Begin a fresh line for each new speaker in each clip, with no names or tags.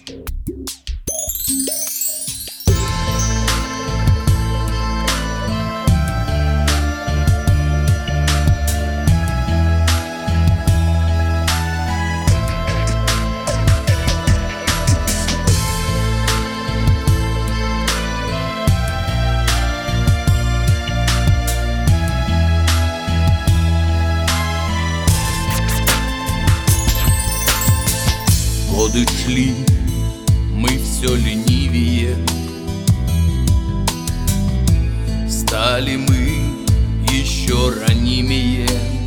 Годы шли, мы все ленивее, стали мы еще ранимее.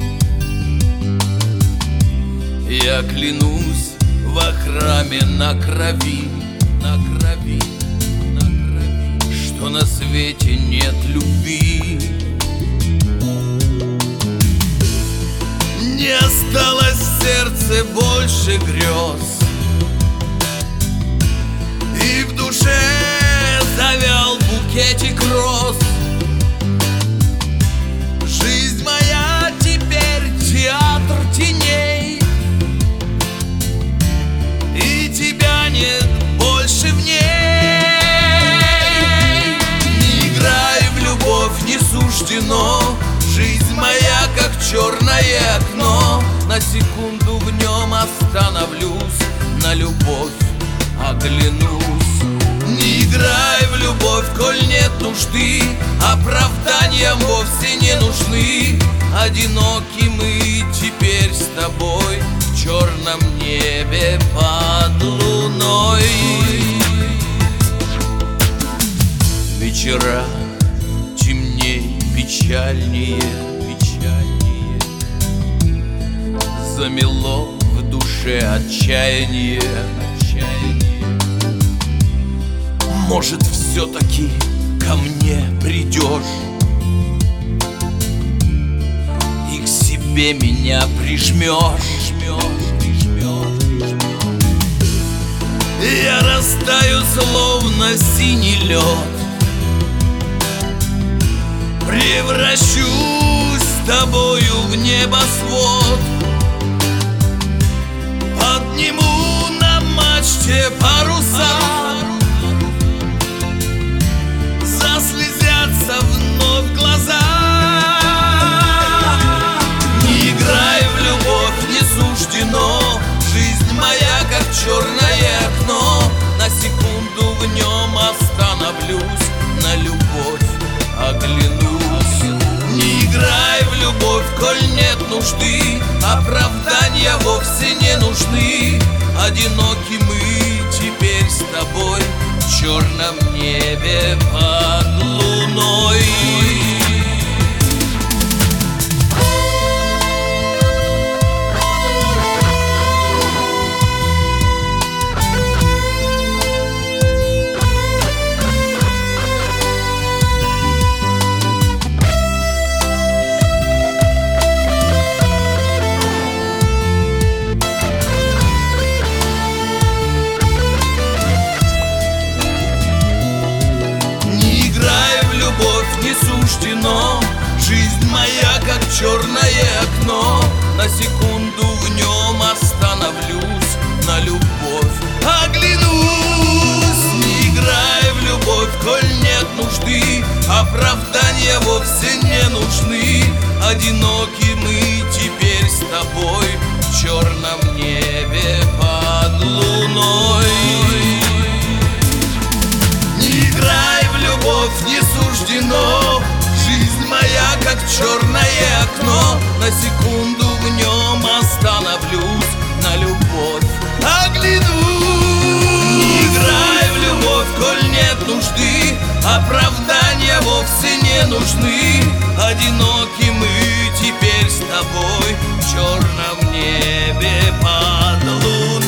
Я клянусь во храме на крови, что на свете нет любви. Не осталось в сердце больше грез, и в душе завял букетик роз. Жизнь моя теперь театр теней, и тебя нет больше в ней. Не играй в любовь, не суждено. Жизнь моя как черное окно, на секунду в нем остановлюсь, на любовь оглянусь. Не играй в любовь, коль нет нужды, оправдания вовсе не нужны. Одиноки мы теперь с тобой в черном небе под луной. Вечера темней, печальнее, замело в душе отчаяние. Может, все-таки ко мне придешь и к себе меня прижмешь. Я растаю, словно синий лед, превращусь с тобою в небосвод. Подниму на мачте паруса, заслезятся вновь глаза. Не играй в любовь, не суждено. Жизнь моя как черное окно, на секунду в нем остановлюсь, на любовь оглянусь. Не играй в любовь, коль нет нужды, оправдания вовсе не нужны. Одиноки мы теперь с тобой в черном небе под луной. Не суждено. Жизнь моя как черное окно, на секунду в нем остановлюсь, на любовь оглянусь. Не играй в любовь, коль нет нужды, оправдания вовсе не нужны. Одиноки мы теперь с тобой в черном небе под луной. Не играй в любовь, не суждено. Жизнь моя как черное окно, на секунду в нем остановлюсь, на любовь оглянусь. Не играй в любовь, коль нет нужды, оправдания вовсе не нужны. Одиноки мы теперь с тобой в черном небе под луной.